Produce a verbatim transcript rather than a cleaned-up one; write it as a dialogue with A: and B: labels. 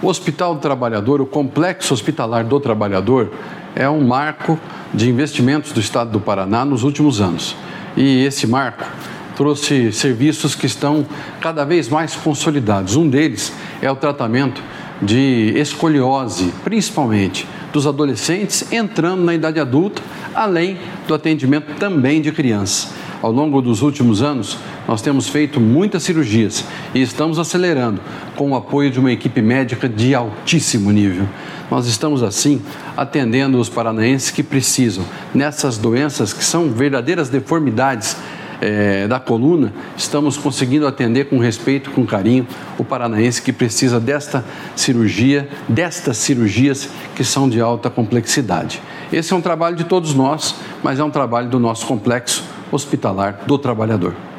A: O Hospital do Trabalhador, o Complexo Hospitalar do Trabalhador, é um marco de investimentos do Estado do Paraná nos últimos anos. E esse marco trouxe serviços que estão cada vez mais consolidados. Um deles é o tratamento de escoliose, principalmente dos adolescentes entrando na idade adulta, além do atendimento também de crianças. Ao longo dos últimos anos, nós temos feito muitas cirurgias e estamos acelerando com o apoio de uma equipe médica de altíssimo nível. Nós estamos, assim, atendendo os paranaenses que precisam, nessas doenças que são verdadeiras deformidades é, da coluna, estamos conseguindo atender com respeito, com carinho, o paranaense que precisa desta cirurgia, destas cirurgias que são de alta complexidade. Esse é um trabalho de todos nós, mas é um trabalho do nosso Complexo Hospitalar do Trabalhador.